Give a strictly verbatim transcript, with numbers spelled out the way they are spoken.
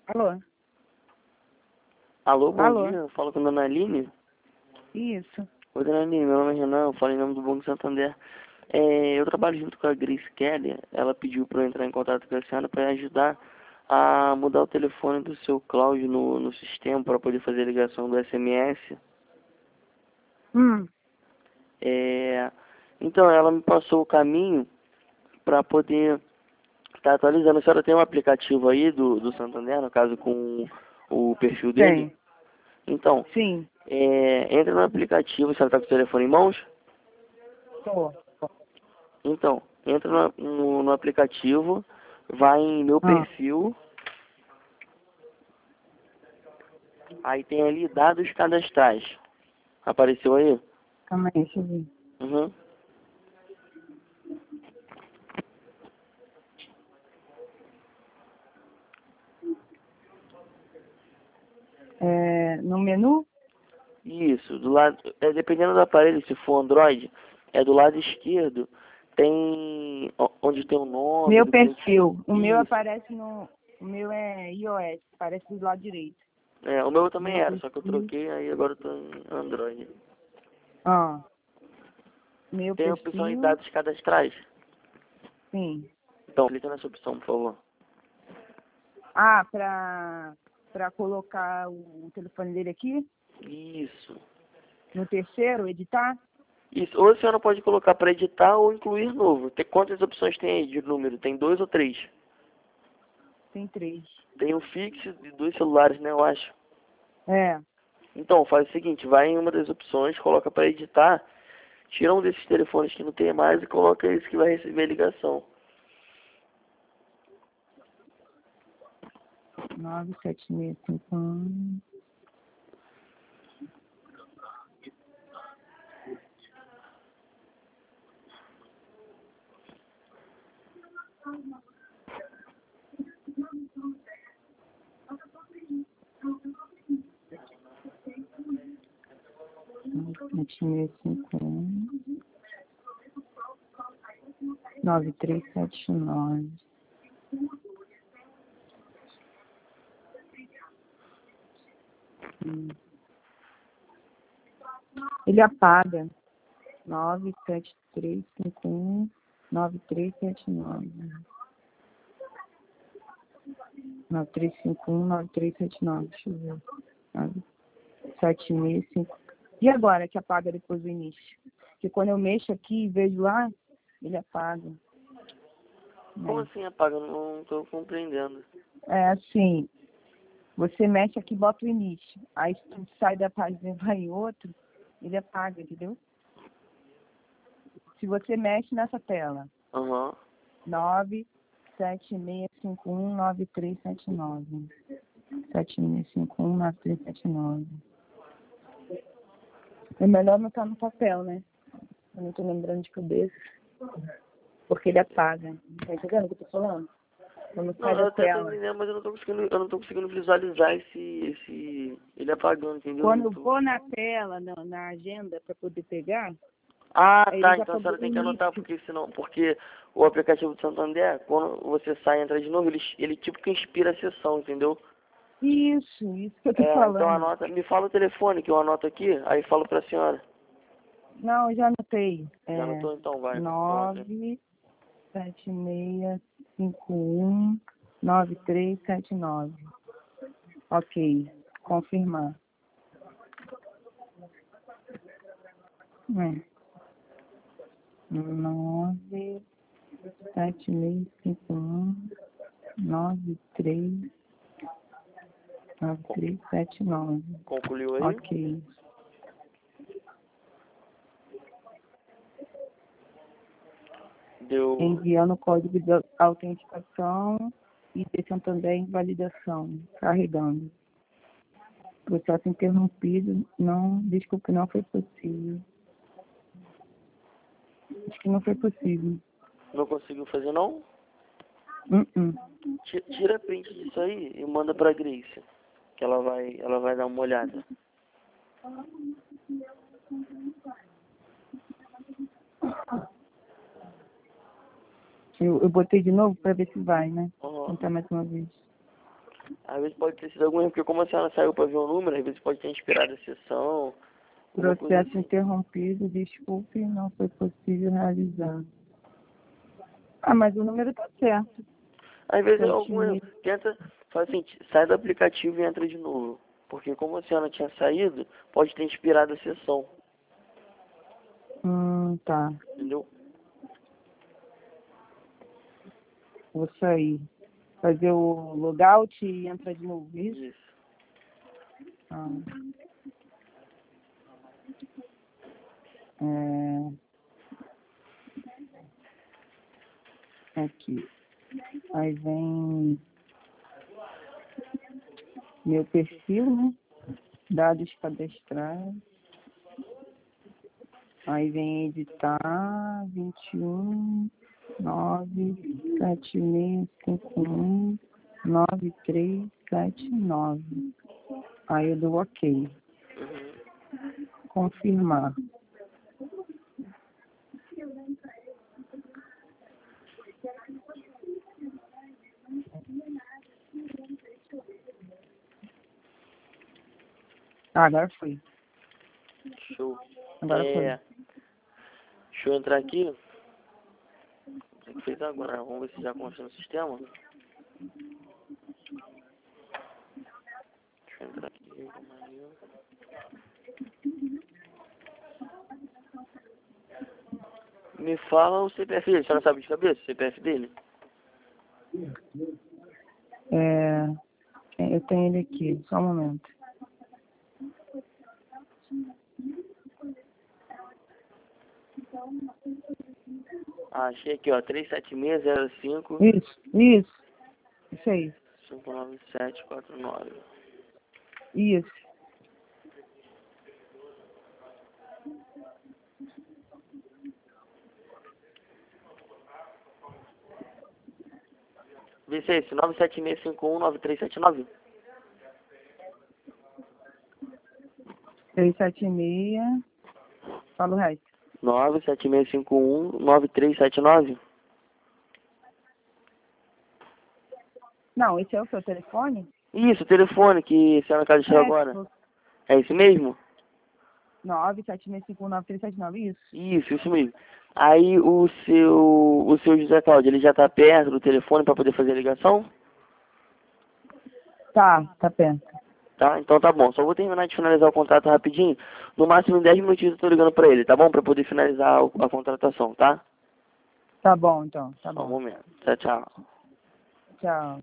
Alô? Alô, bom Alô? dia. Eu falo com a dona Aline. Isso. Oi, dona Aline, meu nome é Renan, eu falo em nome do Banco Santander. É, eu trabalho junto com a Grace Kelly. Ela pediu para eu entrar em contato com a senhora para ajudar a mudar o telefone do seu Cláudio no, no sistema para poder fazer a ligação do S M S. Hum. É, então, ela me passou o caminho para poder estar atualizando. A senhora tem um aplicativo aí do, do Santander, no caso com o perfil dele? Tem. Então, Sim. é, entra no aplicativo, a senhora está com o telefone em mãos? Tô. Então, entra no, no, no aplicativo, vai em meu Ah, perfil, aí tem ali dados cadastrais. Apareceu aí? calma aí, deixa eu ver. Uhum. É, no menu? Isso, do lado, é, dependendo do aparelho, se for Android, é do lado esquerdo, tem o- onde tem o nome Meu do cliente. perfil. O meu Isso. aparece no... O meu é iOS, aparece do lado direito. É, o meu também Meu era, só que eu perfil. troquei, aí agora eu tô em Android. Ah, meu Tem a opção de perfil. dados cadastrais. Sim. Então, clica nessa opção, por favor. Ah, pra, pra colocar o telefone dele aqui? Isso. No terceiro, editar? Isso, ou a senhora pode colocar para editar ou incluir novo. Tem, quantas opções tem aí de número? Tem dois ou três? Tem três. Tem um fixo de dois celulares, né, eu acho. É. Então, faz o seguinte, vai em uma das opções, coloca para editar, tira um desses telefones que não tem mais e coloca esse que vai receber a ligação. nove sete seis cinco um. sete seis cinco um. nove três sete nove. Hum. Ele apaga. nove sete três cinco um nove três sete nove. nove três cinco um nove três sete nove. Deixa eu ver. nove sete seis cinco. E agora que apaga depois do início? Porque quando eu mexo aqui e vejo lá, ele apaga. Como assim apaga? Não estou compreendendo. É, é assim, você mexe aqui e bota o início. Aí se tu sai da página e vai em outro, ele apaga, entendeu? Se você mexe nessa tela, Aham. nove sete seis cinco um nove três sete nove. sete seis cinco um nove três sete nove. É melhor não estar no papel, né? Eu não tô lembrando de cabeça. Porque ele apaga. Tá entendendo o que eu tô falando? Quando Não, sai eu da até tô tela. entendendo, mas eu não tô conseguindo, eu não tô conseguindo visualizar esse, esse, ele apagando, entendeu? Quando Não eu tô... vou na tela, na, na agenda, para poder pegar, Ah, aí ele tá, já então a apagou senhora o tem que anotar, início. porque senão, porque o aplicativo do Santander, quando você sai e entra de novo, ele, ele tipo que inspira a sessão, entendeu? Isso, isso que eu tô É, então falando. anota, me fala o telefone que eu anoto aqui, aí falo pra senhora. Não, eu já anotei. Já É anotou então, vai, conta. nove sete seis cinco um nove três sete nove. Ok, confirmar. É. nove sete seis cinco um nove três nove três sete nove. Concluiu aí? Ok. Deu. Enviando o código de autenticação e deixando também validação. Carregando. Processo interrompido. Não, desculpe, não foi possível. Acho que não foi possível. Não conseguiu fazer não? Uh -uh. Ti- Tira print disso aí e manda pra Grace, que ela vai, ela vai dar uma olhada. Eu, eu botei de novo para ver se vai, né? Uhum. Tentar mais uma vez. Às vezes pode ter sido algum erro, porque como a senhora saiu para ver o número, às vezes pode ter inspirado a sessão. Processo Assim. interrompido, desculpe, não foi possível realizar. Ah, mas o número tá certo. Às vezes é Sete algum erro. mil. Tenta, faz assim, sai do aplicativo e entra de novo. Porque como a senhora tinha saído, pode ter inspirado a sessão. Hum, tá. Entendeu? Vou sair. Fazer o logout e entrar de novo, isso? Isso. Ah. É... Aqui. Aí vem meu perfil, né? Dados cadastrais. Aí vem editar, vinte e um, nove, sete seis, cinco um, nove três sete nove. Aí eu dou ok. Uhum. Confirmar. Ah, agora foi. Show. Agora É, foi. deixa eu entrar aqui. O que fez agora? Vamos ver se já consta no sistema. Deixa eu entrar aqui. Me fala o C P F dele. A senhora sabe de cabeça o C P F dele? É, eu tenho ele aqui, só um momento. Ah, achei aqui, ó. três sete seis zero cinco Isso, isso. Isso aí. cinco nove sete quatro nove. Isso. Vê se é esse. nove sete seis cinco um nove três sete nove. três sete seis. Fala o resto. nove sete seis cinco um nove três sete nove. Não, esse é o seu telefone? Isso, o telefone que a senhora cadastrou É, agora. É esse mesmo? nove sete seis cinco um nove três sete nove, isso. Isso, isso mesmo. Aí o seu, o seu José Cláudio, ele já tá perto do telefone para poder fazer a ligação? Tá, tá perto. Tá? Então tá bom. Só vou terminar de finalizar o contrato rapidinho. No máximo em dez minutinhos eu tô ligando pra ele, tá bom? Pra poder finalizar o- a contratação, tá? Tá bom, então. Tá Só um bom. momento. Tchau, tchau. Tchau.